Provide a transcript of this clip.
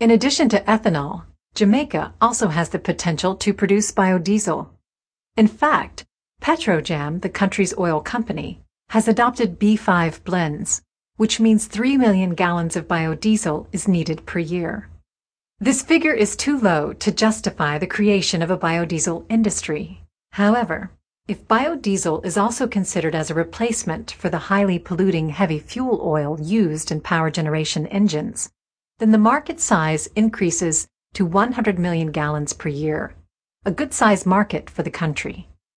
In addition to ethanol, Jamaica also has the potential to produce biodiesel. In fact, Petrojam, the country's oil company, has adopted B5 blends, which means 3 million gallons of biodiesel is needed per year. This figure is too low to justify the creation of a biodiesel industry. However, if biodiesel is also considered as a replacement for the highly polluting heavy fuel oil used in power generation engines, then the market size increases to 100 million gallons per year, a good-sized market for the country.